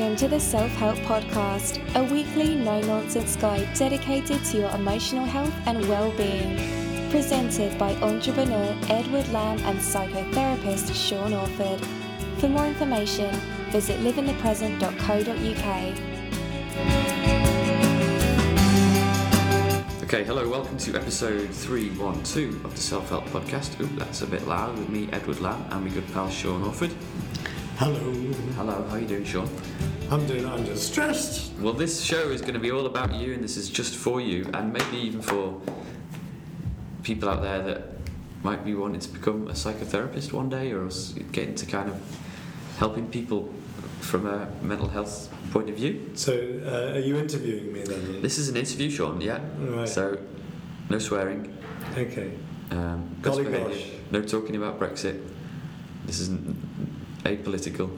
Welcome to the Self-Help Podcast, a weekly no-nonsense guide dedicated to your emotional health and well-being. Presented by entrepreneur Edward Lamb and psychotherapist Sean Orford. For more information, visit liveinthepresent.co.uk. Okay, hello, welcome to episode 312 of the Self-Help Podcast. Ooh, that's a bit loud with me, Edward Lamb, and my good pal Sean Orford. Hello. Hello, how are you doing, Sean? I'm doing under stress. Well, this show is going to be all about you, and this is just for you, and maybe even for people out there that might be wanting to become a psychotherapist one day, or get into kind of helping people from a mental health point of view. So, are you interviewing me then? This is an interview, Sean, yeah. Right. So, no swearing. Okay. Golly behaviour. gosh. No talking about Brexit. This isn't apolitical.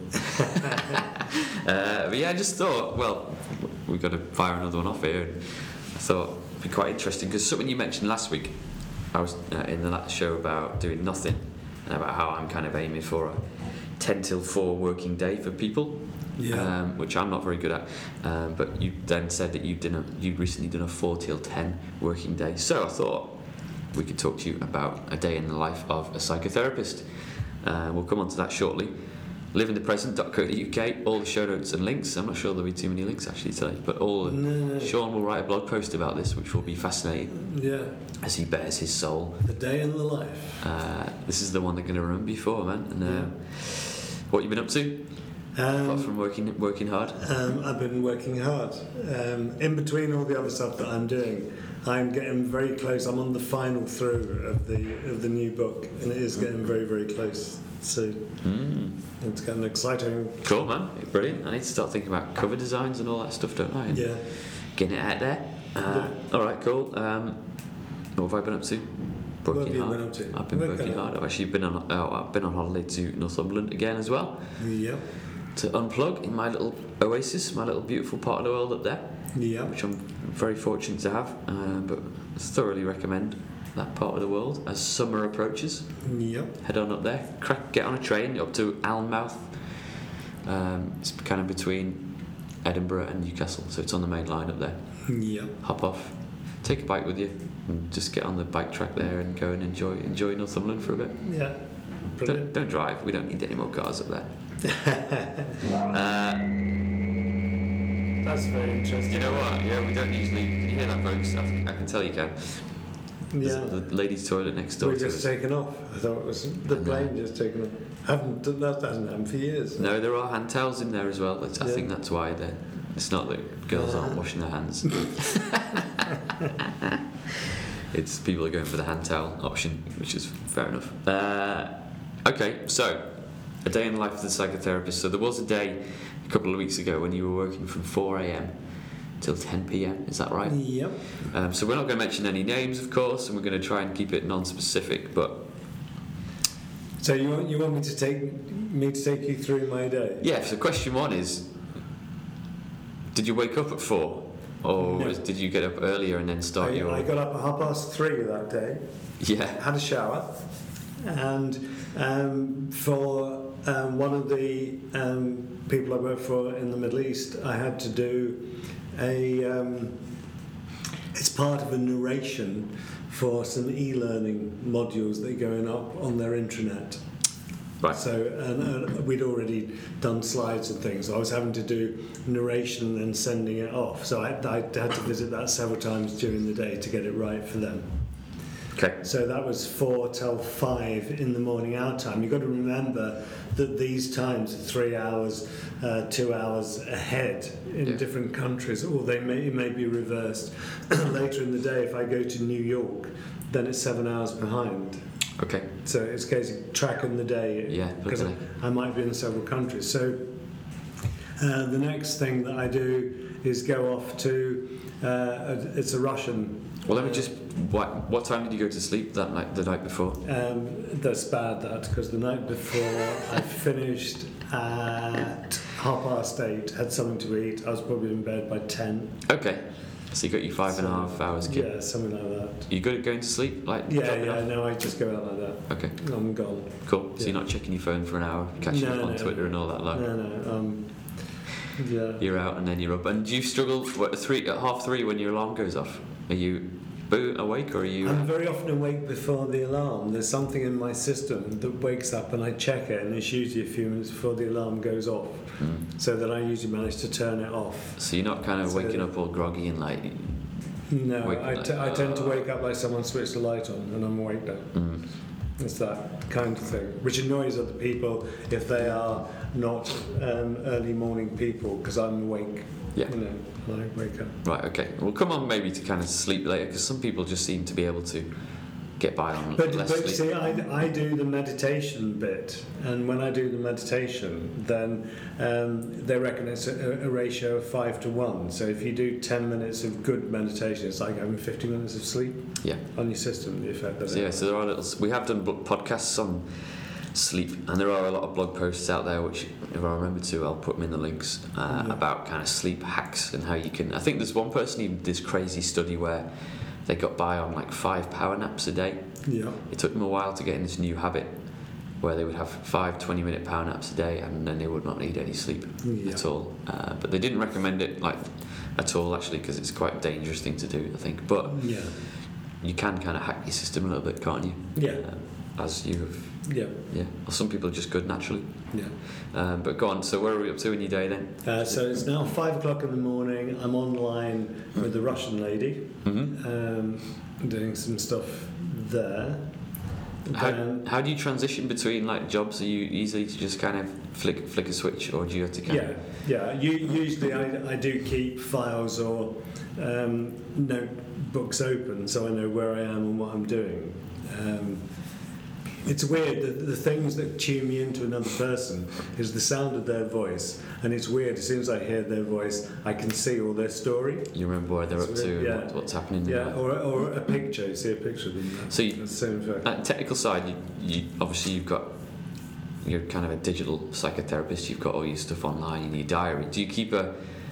But yeah, I just thought, well, we've got to fire another one off here. And I thought it'd be quite interesting because something you mentioned last week, I was in the last show about doing nothing and about how I'm kind of aiming for a 10 till 4 working day for people, which I'm not very good at. But you then said that you'd recently done a 4 till 10 working day. So I thought we could talk to you about a day in the life of a psychotherapist. We'll come on to that shortly. liveinthepresent.co.uk, all the show notes and links. I'm not sure there'll be too many links actually today, but Sean will write a blog post about this, which will be fascinating. Yeah. As he bears his soul. The day in the life. This is the one they're going to remember you for, man. And what you been up to? Apart from working hard. I've been working hard. In between all the other stuff that I'm doing, I'm getting very close. I'm on the final through of the new book, and it is getting very, very close. So it's getting exciting. Cool, man. Brilliant. I need to start thinking about cover designs and all that stuff, don't I? And getting it out there. All right, cool. What have I been up to? What have you been up to? I've been working hard. I've actually been on holiday to Northumberland again as well. Yeah. To unplug in my little oasis, my little beautiful part of the world up there. Yeah. Which I'm very fortunate to have, but thoroughly recommend that part of the world as summer approaches. Yep. Head on up there, get on a train up to Alnmouth. It's kind of between Edinburgh and Newcastle, so it's on the main line up there. Yep. Hop off, take a bike with you, and just get on the bike track there and go and enjoy Northumberland for a bit. Yeah. Brilliant. Don't drive. We don't need any more cars up there. That's very interesting. You know what? Yeah, we don't usually. Can you hear that, folks? I can tell you can. Yeah. The ladies' toilet next door. We're just taken off. I thought it was the plane just taken off. That hasn't happened for years. No, there are hand towels in there as well. I think that's why it's not that girls aren't washing their hands. It's people are going for the hand towel option, which is fair enough. Okay, so a day in the life of the psychotherapist. So there was a day a couple of weeks ago when you were working from 4 a.m. till 10 p.m. Is that right? Yep. So we're not going to mention any names, of course, and we're going to try and keep it non-specific. But so you want me to take you through my day? yeah. So question one is: did you wake up at 4, or No. did you get up earlier and then start your? I got up at 3:30 that day. Yeah. Had a shower, and for one of the people I work for in the Middle East, I had to do it's part of a narration for some e-learning modules that are going up on their intranet. Right. So, and we'd already done slides and things. So I was having to do narration and then sending it off. So I had to visit that several times during the day to get it right for them. Okay. So that was 4 till 5 in the morning our time. You've got to remember that these times are 3 hours, 2 hours ahead in different countries, or it may be reversed. Later in the day, if I go to New York, then it's 7 hours behind. Okay. So it's a case of tracking the day, because I might be in several countries. So the next thing that I do is go off to, it's a Russian. Well, let me just. What time did you go to sleep that night? The night before? That's bad, because the night before I finished at 8:30, had something to eat. I was probably in bed by 10. Okay. So you got your 5.5 hours. Yeah, something like that. You good at going to sleep? No, I just go out like that. Okay. I'm gone. Cool. So you're not checking your phone for an hour, catching up on Twitter and all that lot? No. you're out and then you're up. And do you struggle at 3:30 when your alarm goes off? Are you awake, or are you? I'm very often awake before the alarm. There's something in my system that wakes up and I check it, and it's usually a few minutes before the alarm goes off, so that I usually manage to turn it off. So you're not kind of waking up all groggy and like. No, I tend to wake up like someone switched the light on and I'm awake now. It's that kind of thing, which annoys other people if they are not early morning people, because I'm awake. Yeah. You know, when I wake up. Right. Okay. Well, come on, maybe to kind of sleep later, because some people just seem to be able to get by on less sleep. But see, I do the meditation bit, and when I do the meditation, then they reckon it's a ratio of 5 to 1. So if you do 10 minutes of good meditation, it's like having 50 minutes of sleep. Yeah. On your system, the effect that So there are we have done podcasts on sleep, and there are a lot of blog posts out there, which if I remember to, I'll put them in the links, about kind of sleep hacks and how you can. I think there's one person who did this crazy study where they got by on like 5 power naps a day. Yeah. It took them a while to get in this new habit where they would have 5 20-minute power naps a day, and then they would not need any sleep at all. But they didn't recommend it like at all, actually, because it's quite a dangerous thing to do, I think. But you can kind of hack your system a little bit, can't you? Yeah. As you have. Yeah. Yeah. Well, some people are just good naturally. Yeah. But go on. So where are we up to in your day then? So it's now 5 o'clock in the morning. I'm online with the Russian lady, doing some stuff there. How do you transition between like jobs? Are you easy to just kind of flick a switch, or do you have to kind of? Yeah. Usually I do keep files or notebooks open, so I know where I am and what I'm doing. It's weird, the things that tune me into another person is the sound of their voice, and it's weird, as soon as I hear their voice I can see all their story. You remember where they're up to, and what's happening. Yeah, or a picture, you see a picture of them. So at technical side, you obviously you're kind of a digital psychotherapist, you've got all your stuff online in your diary. Do you keep an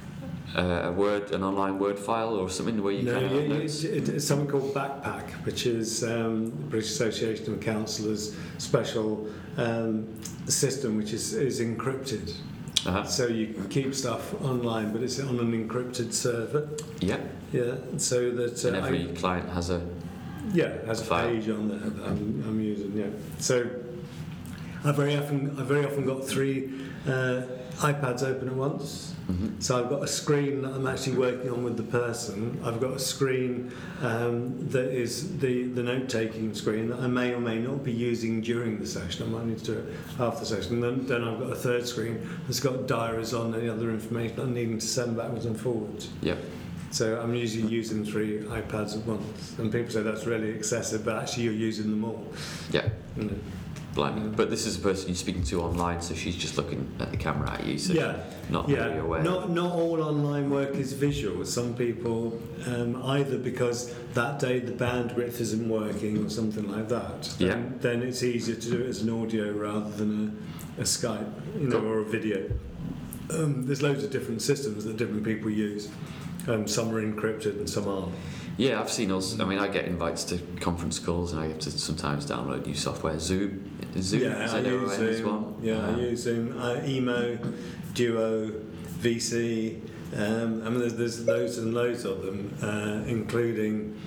online Word file or something where you kind of notes? It's something called Backpack, which is the British Association of Counsellors' special system, which is encrypted. So you can keep stuff online, but it's on an encrypted server. Yeah. Yeah. So that and every client has a has a page on there that I'm using. Yeah. So I very often got 3 iPads open at once. So I've got a screen that I'm actually working on with the person. I've got a screen that is the note-taking screen that I may or may not be using during the session. I might need to do it after the session. And then I've got a third screen that's got diaries on and the other information I'm needing to send backwards and forwards. Yep. So I'm usually using 3 iPads at once. And people say that's really excessive, but actually you're using them all. Yeah. Blimey. But this is a person you're speaking to online, so she's just looking at the camera at you, so not really aware. Not all online work is visual. Some people, either because that day the bandwidth isn't working or something like that, then it's easier to do it as an audio rather than a Skype, or a video. There's loads of different systems that different people use. Some are encrypted and some aren't. Yeah, I've seen also. I mean, I get invites to conference calls, and I have to sometimes download new software. Zoom. I use Zoom. As well? Yeah, I use Zoom. Emo, Duo, VC. There's loads and loads of them, including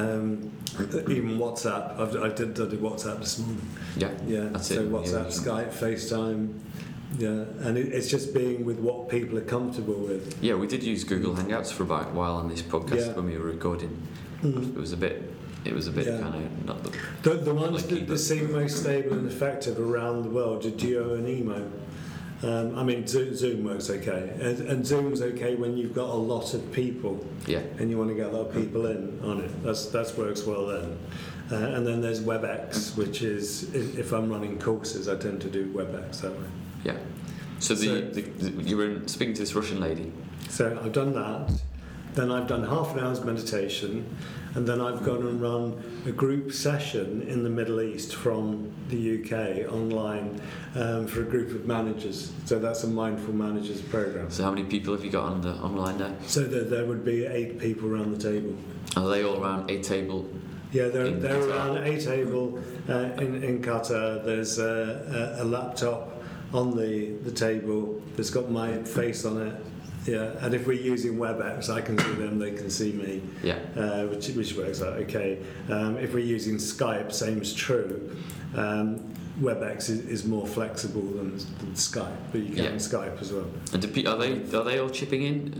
even WhatsApp. I did WhatsApp this morning. Yeah. That's so it. WhatsApp, Skype, FaceTime. Yeah, and it's just being with what people are comfortable with. Yeah, we did use Google Hangouts for about a while on this podcast when we were recording. It was a bit kind of not the ones that seem most stable and effective around the world are Duo and Emo. Zoom works okay, and Zoom's okay when you've got a lot of people. Yeah. And you want to get a lot of people in on it. That works well then. And then there's WebEx, which is if I'm running courses, I tend to do WebEx that way. Yeah. So you were speaking to this Russian lady. So I've done that. Then I've done half an hour's meditation, and then I've gone and run a group session in the Middle East from the UK online for a group of managers. So that's a Mindful Managers program. So how many people have you got on the online there? So there would be 8 people around the table. Are they all around a table? Yeah, they're around a table in Qatar. There's a laptop on the table that's got my face on it. Yeah, and if we're using WebEx, I can see them, they can see me. Yeah. Which works out okay. If we're using Skype, same's true. WebEx is more flexible than Skype, but you can Skype as well. And are they all chipping in?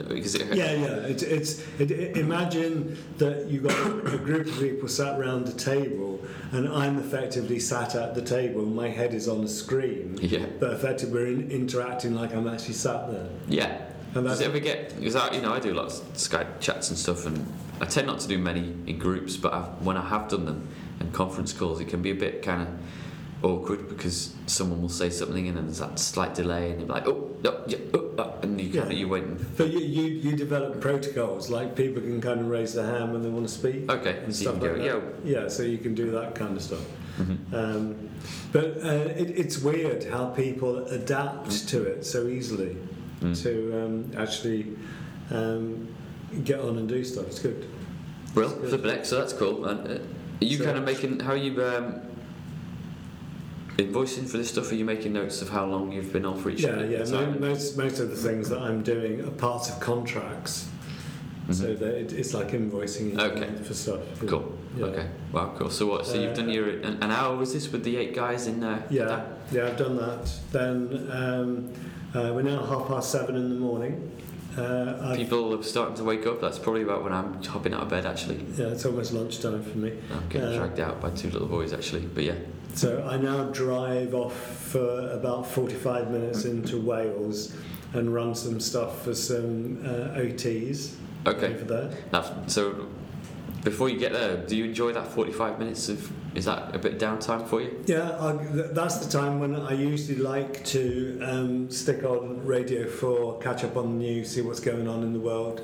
Imagine that you've got a group of people sat around a table, and I'm effectively sat at the table. My head is on a screen, but effectively we're interacting like I'm actually sat there. Yeah. Does it ever get? Because I do lots of Skype chats and stuff, and I tend not to do many in groups. But when I have done them and conference calls, it can be a bit kind of awkward because someone will say something and then there's that slight delay, and you're like, and you're waiting. But you develop protocols, like people can kind of raise their hand when they want to speak. Okay, and so stuff you can like go, that. Yeah, so you can do that kind of stuff. Mm-hmm. But it's weird how people adapt to it so easily. To actually get on and do stuff. It's good. Well, flip so that's cool. And are you kind of making? How are you invoicing for this stuff? Are you making notes of how long you've been on for each? Most of the things that I'm doing are parts of contracts, so that it's like invoicing for stuff. Cool. Yeah. Okay. Wow. Cool. So what? So you've done your an hour? Was this with the 8 guys in? Yeah. I've done that. Then. We're now 7:30 in the morning. People are starting to wake up. That's probably about when I'm hopping out of bed, actually. Yeah, it's almost lunchtime for me. I'm getting dragged out by 2 little boys, actually. But yeah. So I now drive off for about 45 minutes into Wales and run some stuff for some OTs. Okay. Over there. So before you get there, do you enjoy that 45 minutes of? Is that a bit of downtime for you? Yeah, that's the time when I usually like to stick on Radio 4, catch up on the news, see what's going on in the world.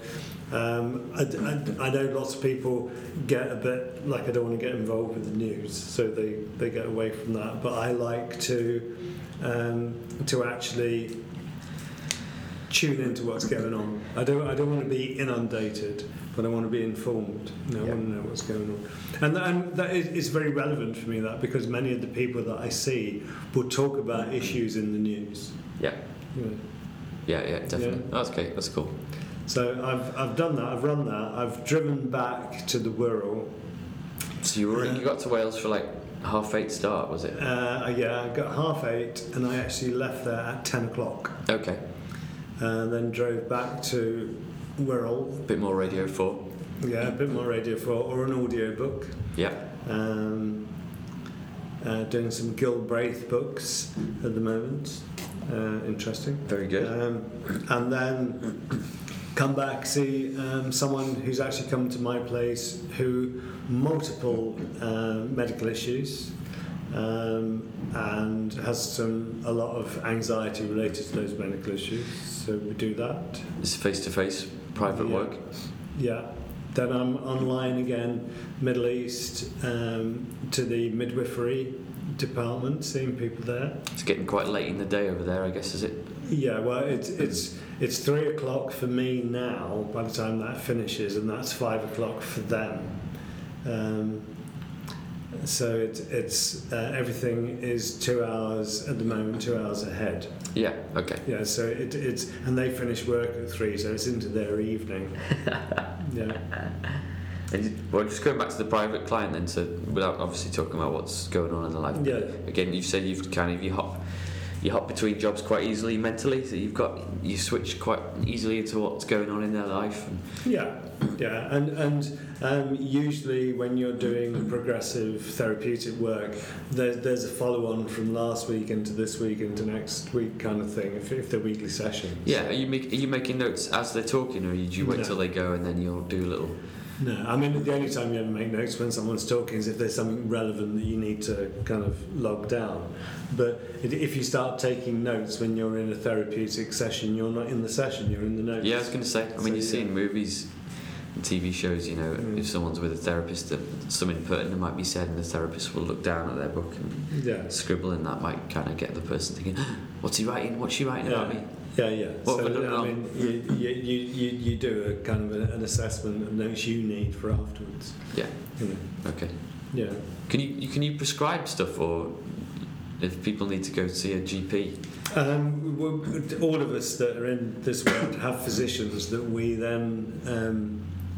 I know lots of people get a bit like I don't want to get involved with the news, so they get away from that. But I like to actually tune into what's going on. I don't want to be inundated, but I want to be informed. I want to know what's going on. And that is very relevant for me, that, because many of the people that I see will talk about issues in the news. Yeah, definitely. Yeah. Oh, that's okay, that's cool. So I've done that, I've run that, I've driven back to the Wirral. So you got to Wales for like 8:30 start, was it? I got 8:30 and I actually left there at 10 o'clock. Okay. And then drove back to Wirral. A bit more Radio 4. Yeah, a bit more Radio 4 or an audio book. Yeah. Doing some Gilbraith books at the moment. Interesting. Very good. And then come back, see someone who's actually come to my place who multiple medical issues and has a lot of anxiety related to those medical issues. So we do that. It's face-to-face private work. Yeah. Then I'm online again, Middle East, to the midwifery department, seeing people there. It's getting quite late in the day over there, I guess, is it? Yeah, well, it's 3 o'clock for me now by the time that finishes, and that's 5 o'clock for them. So it's everything is 2 hours at the moment, 2 hours ahead. Yeah. Okay. Yeah. So it's and they finish work at 3, so it's into their evening. Yeah. And, well, just going back to the private client then, so without obviously talking about what's going on in their life. Yeah. Again, you said you hop between jobs quite easily mentally, so you switch quite easily into what's going on in their life. Yeah, and usually when you're doing progressive therapeutic work, there's a follow-on from last week into this week into next week kind of thing. If they're weekly sessions. Yeah, are you making notes as they're talking, or do you wait till they go and then you'll do a little? No, I mean the only time you ever make notes when someone's talking is if there's something relevant that you need to kind of log down. But if you start taking notes when you're in a therapeutic session, you're not in the session, you're in the notes. Yeah, I was going to say. I mean, you see in movies, and TV shows, if someone's with a therapist, something pertinent might be said, and the therapist will look down at their book and scribble, and that might kind of get the person thinking, "What's he writing? What's she writing about me?" Yeah. You do a kind of an assessment of notes you need for afterwards. Yeah. Okay. Yeah. Can you prescribe stuff, or if people need to go see a GP? All of us that are in this world have physicians that we then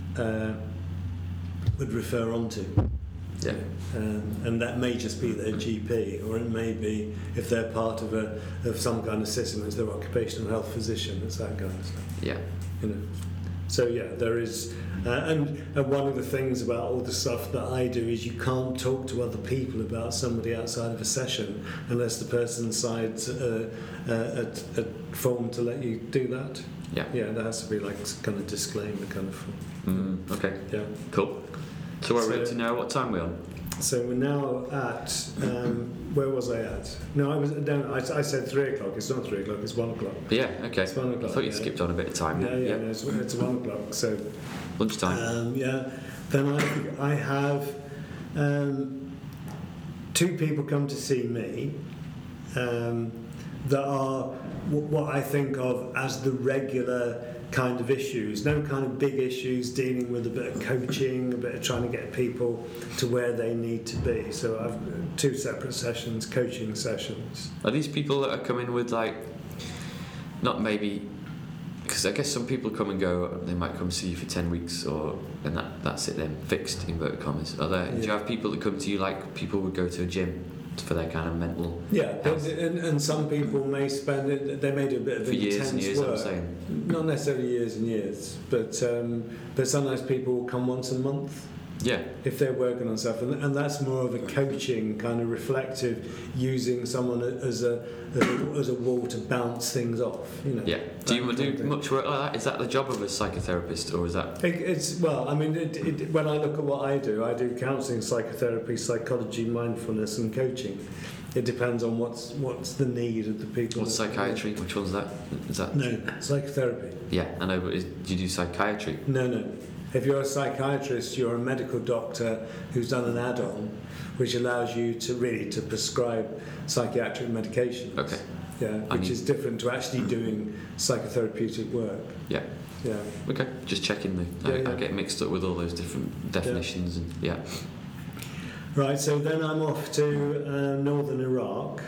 would refer on to. Yeah. And that may just be their GP, or it may be, if they're part of some kind of system, it's their occupational health physician. It's that kind of stuff. Yeah. You know. So yeah, there is, and one of the things about all the stuff that I do is you can't talk to other people about somebody outside of a session unless the person signs a form to let you do that. Yeah. Yeah, there has to be like kind of disclaimer kind of form. Okay. Yeah. Cool. So we're ready to know what time we're on. So we're now at where was I at? No, I was down. I said 3 o'clock. It's not 3 o'clock. It's 1 o'clock. Yeah. Okay. It's 1 o'clock. I thought you skipped on a bit of time. Yeah. No, it's 1 o'clock. So lunchtime. Yeah. Then I have 2 people come to see me that are what I think of as the regular kind of issues, no kind of big issues, dealing with a bit of coaching, a bit of trying to get people to where they need to be. So I've 2 separate sessions, coaching sessions. Are these people that are coming with like, not maybe, because I guess some people come and go, they might come see you for 10 weeks and that's it then, fixed, inverted commas. Are there, do you have people that come to you like people would go to a gym for their kind of mental health? And some people may spend it, they may do a bit of for years and years, work. I'm saying. Not necessarily years and years, but sometimes people will come once a month. Yeah. If they're working on stuff, and that's more of a coaching kind of reflective, using someone as a wall to bounce things off. You know. Yeah. Do you do much work like that? Is that the job of a psychotherapist, or is that? It's well. I mean, when I look at what I do counselling, psychotherapy, psychology, mindfulness, and coaching. It depends on what's the need of the people. What's psychiatry? Which one's that? Is that? No, psychotherapy. Yeah, I know. But do you do psychiatry? No. If you're a psychiatrist, you're a medical doctor who's done an add-on, which allows you to prescribe psychiatric medication. Okay. Yeah, which is different to actually doing psychotherapeutic work. Yeah. Yeah. Okay. Just checking. I get mixed up with all those different definitions and yeah. Right. So then I'm off to northern Iraq.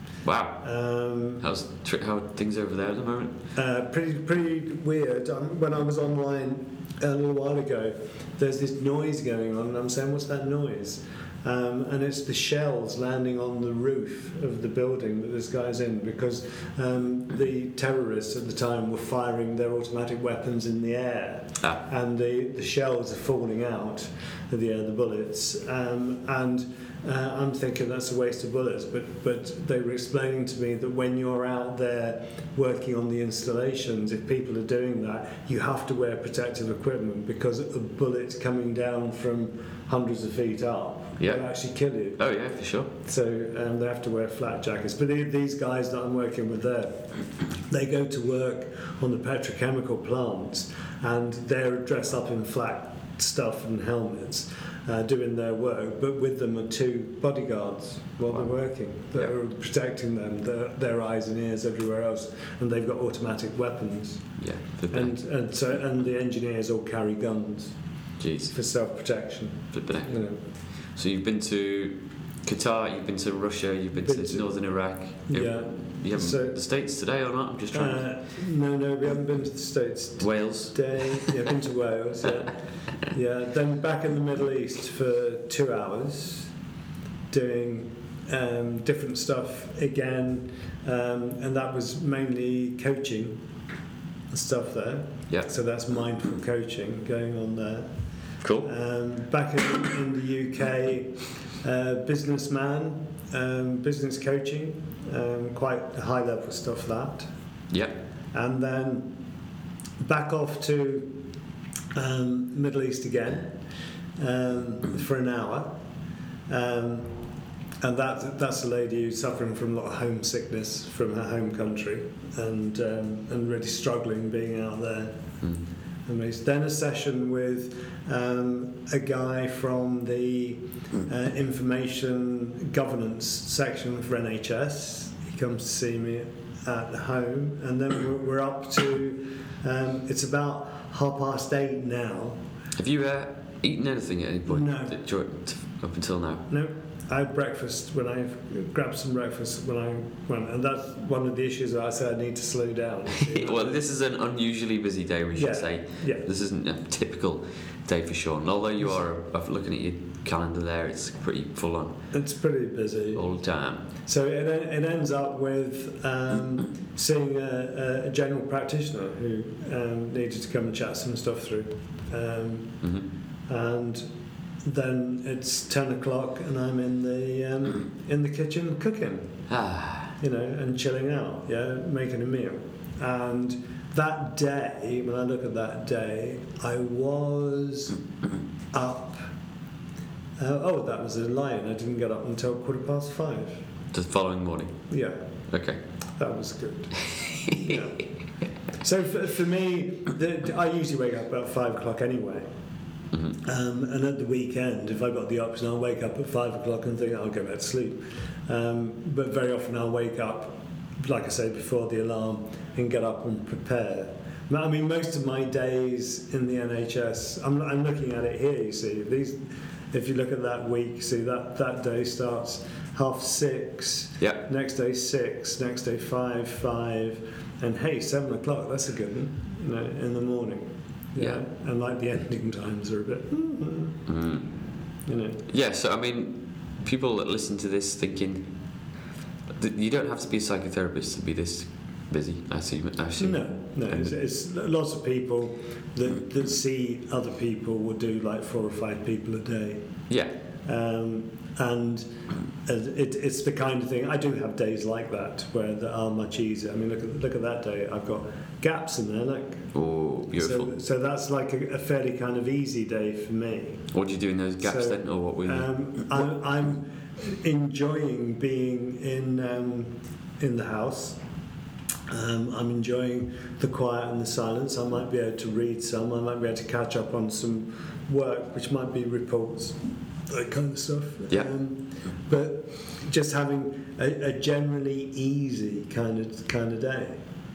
Wow. How are things over there at the moment? Pretty weird. When I was online a little while ago, there's this noise going on, and I'm saying, what's that noise? And it's the shells landing on the roof of the building that this guy's in, because the terrorists at the time were firing their automatic weapons in the air, and the shells are falling out of the air, the bullets, and I'm thinking that's a waste of bullets, but they were explaining to me that when you're out there working on the installations, if people are doing that, you have to wear protective equipment, because a bullet coming down from hundreds of feet up will actually kill you. Oh yeah, for sure. So they have to wear flat jackets. But these guys that I'm working with there, they go to work on the petrochemical plants, and they're dressed up in flat stuff and helmets, doing their work, but with them are 2 bodyguards while they're working that are protecting them, their eyes and ears, everywhere else, and they've got automatic weapons. Yeah. And the engineers all carry guns. Jeez. For self-protection. You know. So you've been to Qatar, you've been to Russia, you've been to northern Iraq. Yeah. You haven't the States today or not? I'm just trying. No, we haven't been to the States. Wales. Today. Yeah, been to Wales. Yeah. Yeah. Then back in the Middle East for 2 hours, doing different stuff again, and that was mainly coaching stuff there. Yeah. So that's mindful coaching going on there. Cool. Back in the UK, businessman, business coaching, quite high level stuff that. Yeah. And then back off to Middle East again for an hour. And that's a lady who's suffering from a lot of homesickness from her home country and really struggling being out there. Then a session with a guy from the information governance section for NHS. He comes to see me at home, and then we're up to it's about 8:30 now. Have you eaten anything at any point? No. Up until now? No. I had breakfast when I grabbed some breakfast when I went, and that's one of the issues that I said I need to slow down. Well, this is an unusually busy day, we should say. Yeah. This isn't a typical day for Sean. Although you are looking at your calendar there, it's pretty full on. It's pretty busy all the time. So it ends up with seeing a general practitioner who needed to come and chat some stuff through, and then it's 10 o'clock and I'm in the kitchen cooking, and chilling out, making a meal. And that day, when I look at that day, I was up. That was a lie, and I didn't get up until 5:15. The following morning? Yeah. Okay. That was good. Yeah. So for me, I usually wake up about 5 o'clock anyway. And at the weekend, if I've got the option, I'll wake up at 5 o'clock and think I'll go back to sleep. But very often I'll wake up, like I say, before the alarm and get up and prepare. I mean, most of my days in the NHS, I'm looking at it here, you see. If you look at that week, see that day starts 6:30. Yeah. Next day 6. Next day 5. And hey, 7 o'clock. That's a good one. In the morning. Yeah. And like the ending times are a bit. Yeah. So I mean, people that listen to this thinking that you don't have to be a psychotherapist to be this busy. I assume. No. It's lots of people that see other people will do like 4 or 5 people a day. Yeah. And it's the kind of thing. I do have days like that where they are much easier. I mean, look at that day. I've got gaps in there. Look. Oh, beautiful. So that's like a fairly kind of easy day for me. What do you do in those gaps then, or what will you? I'm enjoying being in the house. I'm enjoying the quiet and the silence. I might be able to read some. I might be able to catch up on some work, which might be reports, that kind of stuff. Yeah. But just having a generally easy kind of day,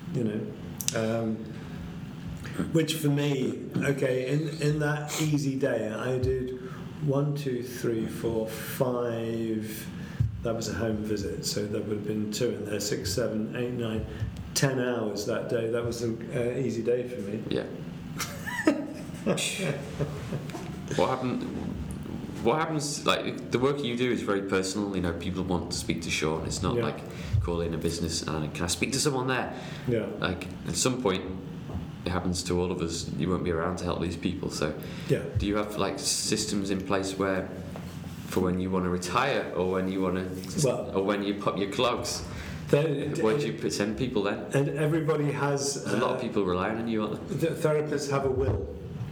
which for me, in that easy day, I did 1, 2, 3, 4, 5. That was a home visit, so there would have been 2 in there, 6, 7, 8, 9, 10 hours that day. That was an easy day for me. Yeah. What happens? Like, the work you do is very personal. People want to speak to Sean. It's not like calling a business and can I speak to someone there? Yeah. Like, at some point, it happens to all of us. You won't be around to help these people. So, do you have like systems in place where, for when you want to retire or when you want to, or when you pop your clogs? Where do you send people then? And everybody has. There's a lot of people relying on you, aren't they? Therapists have a will.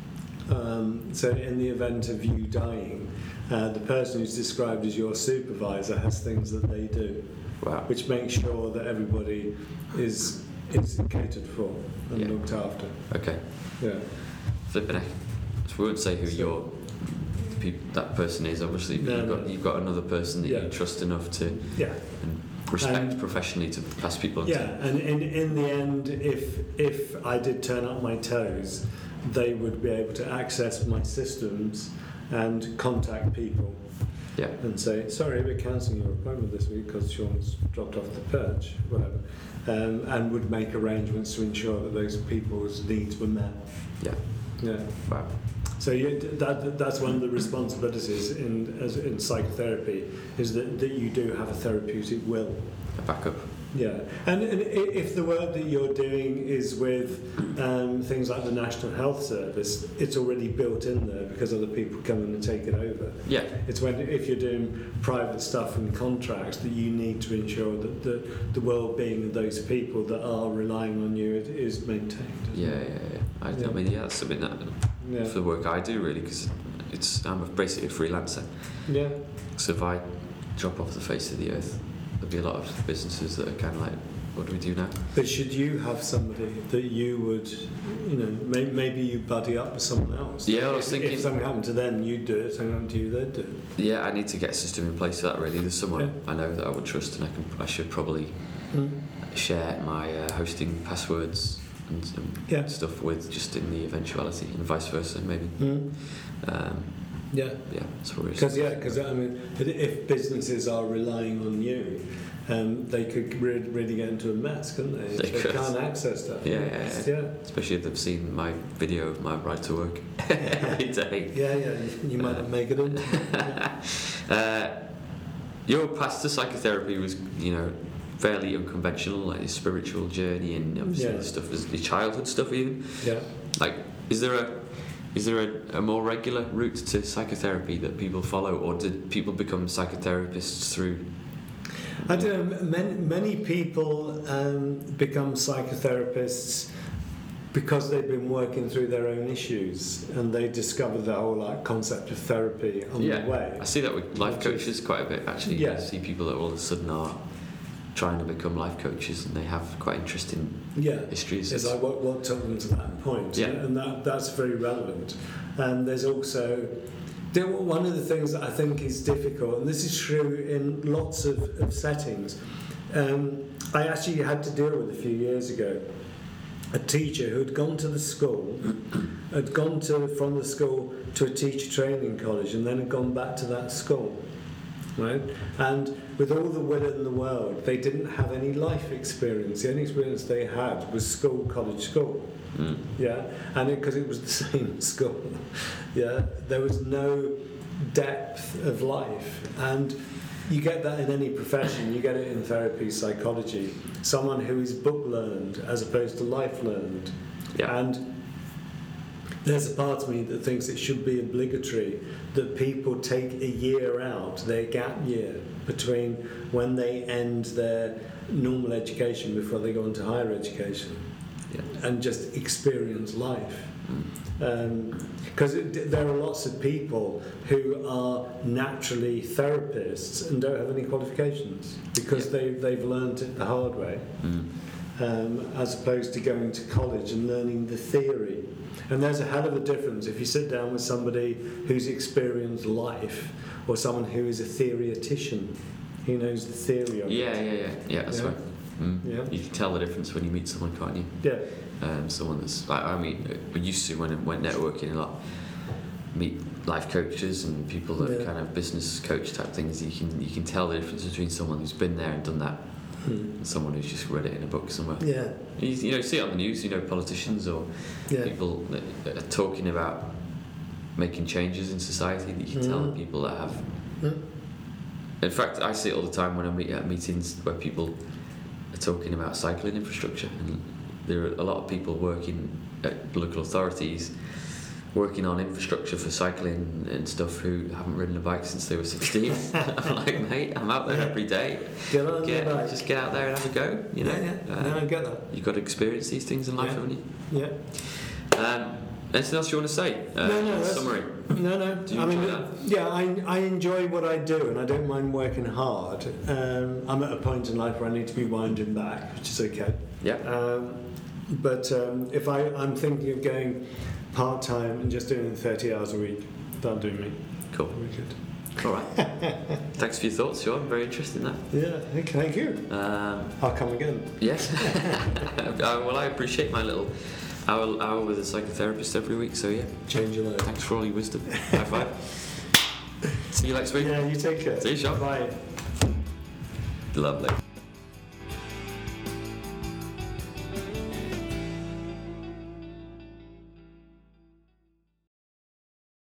So in the event of you dying, the person who's described as your supervisor has things that they do, which makes sure that everybody is catered for and looked after. Okay. Yeah. Flipping heck. So we won't say who that person is, obviously, but you've got another person that you trust enough to and respect professionally to pass people on to. And in the end, if I did turn up my toes, they would be able to access my systems and contact people and say, sorry, we're cancelling your appointment this week because Sean's dropped off the perch, whatever, and would make arrangements to ensure that those people's needs were met. Yeah. Wow. So that's one of the responsibilities in psychotherapy, is that you do have a therapeutic will. A backup. Yeah, and if the work that you're doing is with things like the National Health Service, it's already built in there because other people come in and take it over. Yeah. It's if you're doing private stuff and contracts that you need to ensure that the well-being of those people that are relying on you is maintained. I mean, that's something that for the work I do, really, because I'm basically a freelancer. Yeah. So if I drop off the face of the earth, there'll be a lot of businesses that are kind of like, what do we do now? But should you have somebody that you would, maybe you buddy up with someone else? Yeah, I was thinking, if something happened to them, you'd do it. Something happened to you, they'd do it. Yeah, I need to get a system in place for that. Really, there's someone I know that I would trust, and I should probably share my hosting passwords and stuff with, just in the eventuality, and vice versa, maybe. Yeah. Yeah, that's what we're Because I mean, if businesses are relying on you, they could really get into a mess, couldn't they? They could. Can't access stuff. Yeah. Especially if they've seen my video of my right to work every day. Yeah. You might not make it in. Your path to psychotherapy was, fairly unconventional, like your spiritual journey and obviously the stuff, your childhood stuff even. Yeah. Like, is there a more regular route to psychotherapy that people follow, or did people become psychotherapists through? I don't know. Many people become psychotherapists because they've been working through their own issues and they discover the whole concept of therapy on the way. I see that with life coaches quite a bit, actually. Yeah. I see people that all of a sudden are trying to become life coaches and they have quite interesting histories. It's like what took them to that point. Yeah. And that's very relevant. And there's also... One of the things that I think is difficult, and this is true in lots of settings, I actually had to deal with a few years ago a teacher who had gone to the school, had gone from the school to a teacher training college, and then had gone back to that school, right? And with all the will in the world, they didn't have any life experience. The only experience they had was college school. Yeah, and because it was the same school, there was no depth of life, and you get that in any profession. You get it in therapy, psychology. Someone who is book learned as opposed to life learned, and there's a part of me that thinks it should be obligatory that people take a year out, their gap year, between when they end their normal education before they go into higher education. And just experience life, because there are lots of people who are naturally therapists and don't have any qualifications because they've learned it the hard way, as opposed to going to college and learning the theory. And there's a hell of a difference if you sit down with somebody who's experienced life or someone who is a theoretician. He knows the theory of it. Yeah, that's right. You can tell the difference when you meet someone, can't you? Yeah. Someone that's we used to when I went networking a lot, meet life coaches and people that kind of business coach type things. You can tell the difference between someone who's been there and done that, and someone who's just read it in a book somewhere. Yeah. You see it on the news. Politicians or people that are talking about making changes in society. That you can tell the people that have. In fact, I see it all the time when I meet at meetings where people are talking about cycling infrastructure, and there are a lot of people working at local authorities working on infrastructure for cycling and stuff who haven't ridden a bike since they were 16. I'm like, mate, I'm out there every day. Just get out there and have a go. No, I get that. You've got to experience these things in life, haven't you? Yeah. Anything else you want to say? No. Summary. No. Do you enjoy that? Yeah, I enjoy what I do, and I don't mind working hard. I'm at a point in life where I need to be winding back, which is okay. Yeah. But if I'm thinking of going part-time and just doing 30 hours a week, that'll do me. Cool. Very good. All right. Thanks for your thoughts, Sean. Very interesting, that. Yeah, thank you. I'll come again. Yes. Well, I appreciate my little hour with a psychotherapist every week, so yeah. Change your life. Thanks for all your wisdom. High five. See you next week. Yeah, you take care. See you, Sean. Bye. Lovely.